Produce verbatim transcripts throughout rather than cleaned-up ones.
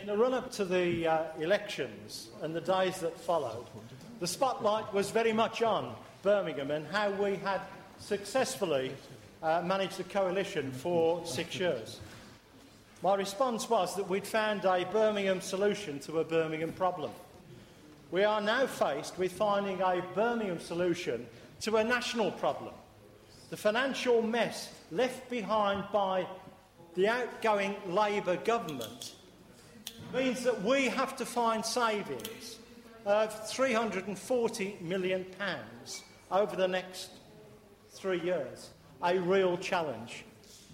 In the run-up to the uh, elections and the days that followed, the spotlight was very much on Birmingham and how we had successfully uh, managed the coalition for six years. My response was that we'd found a Birmingham solution to a Birmingham problem. We are now faced with finding a Birmingham solution to a national problem. The financial mess left behind by the outgoing Labour government means that we have to find savings of three hundred and forty million pounds over the next three years. A real challenge.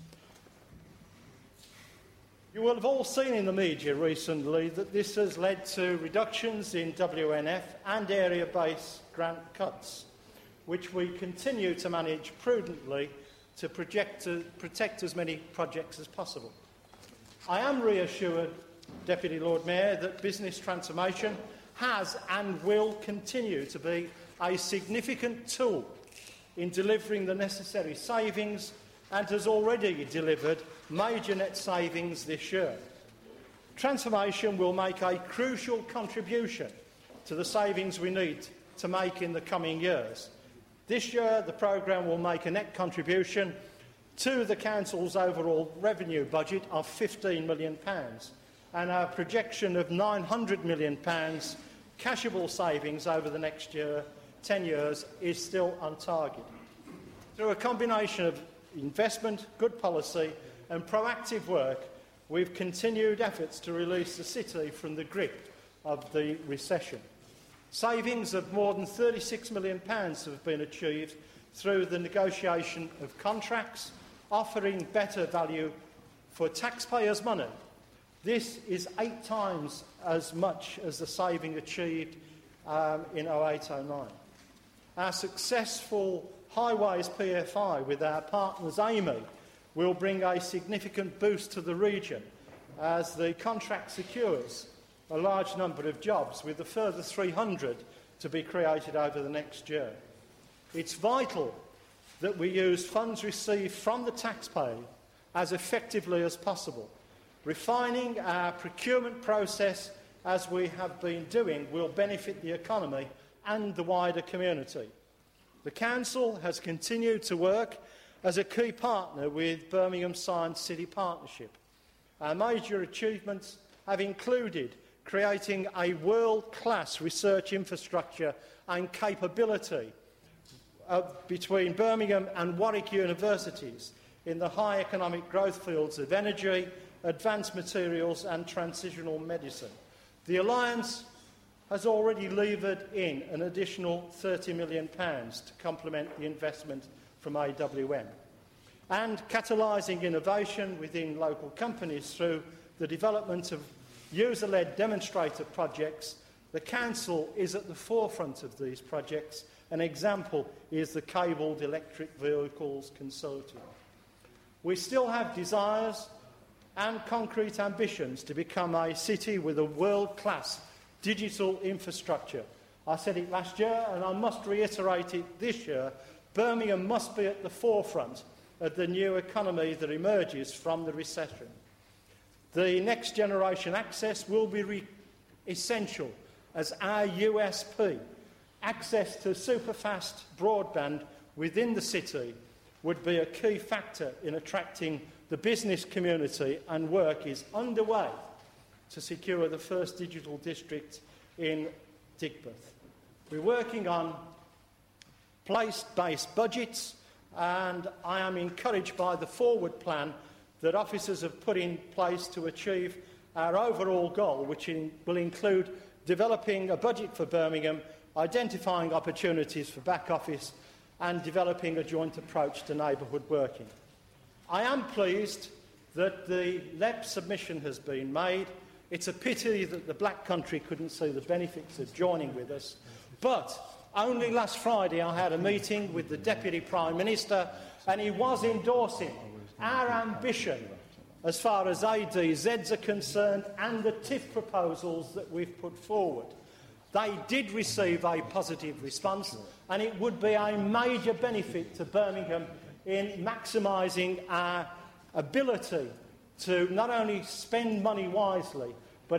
You will have all seen in the media recently that this has led to reductions in W N F and area-based grant cuts, which we continue to manage prudently to, project, to protect as many projects as possible. I am reassured, Deputy Lord Mayor, that business transformation has and will continue to be a significant tool in delivering the necessary savings and has already delivered major net savings this year. Transformation will make a crucial contribution to the savings we need to make in the coming years. This year, the programme will make a net contribution to the Council's overall revenue budget of fifteen million pounds, and our projection of nine hundred million pounds cashable savings over the next year, ten years, is still on target. Through a combination of investment, good policy and proactive work, we've continued efforts to release the city from the grip of the recession. Savings of more than thirty-six million pounds have been achieved through the negotiation of contracts, offering better value for taxpayers' money. This is eight times as much as the saving achieved um, in oh eight oh nine. Our successful Highways P F I with our partners A M E will bring a significant boost to the region as the contract secures a large number of jobs, with a further three hundred to be created over the next year. It's vital that we use funds received from the taxpayer as effectively as possible. Refining our procurement process, as we have been doing, will benefit the economy and the wider community. The Council has continued to work as a key partner with Birmingham Science City Partnership. Our major achievements have included creating a world-class research infrastructure and capability of, between Birmingham and Warwick universities in the high economic growth fields of energy, advanced materials and transitional medicine. The Alliance has already levered in an additional thirty million pounds to complement the investment from A W M. And catalysing innovation within local companies through the development of user-led demonstrator projects, the Council is at the forefront of these projects. An example is the Cabled Electric Vehicles Consortium. We still have desires and concrete ambitions to become a city with a world-class digital infrastructure. I said it last year and I must reiterate it this year. Birmingham must be at the forefront of the new economy that emerges from the recession. The next generation access will be re- essential as our U S P. Access to superfast broadband within the city would be a key factor in attracting the business community, and work is underway to secure the first digital district in Digbeth. We're working on place-based budgets, and I am encouraged by the forward plan that officers have put in place to achieve our overall goal, which in, will include developing a budget for Birmingham, identifying opportunities for back office and developing a joint approach to neighbourhood working. I am pleased that the L E P submission has been made. It's a pity that the Black Country couldn't see the benefits of joining with us, but only last Friday I had a meeting with the Deputy Prime Minister and he was endorsing our ambition as far as A D Zs are concerned and the T I F proposals that we've put forward. They did receive a positive response, and it would be a major benefit to Birmingham in maximising our ability to not only spend money wisely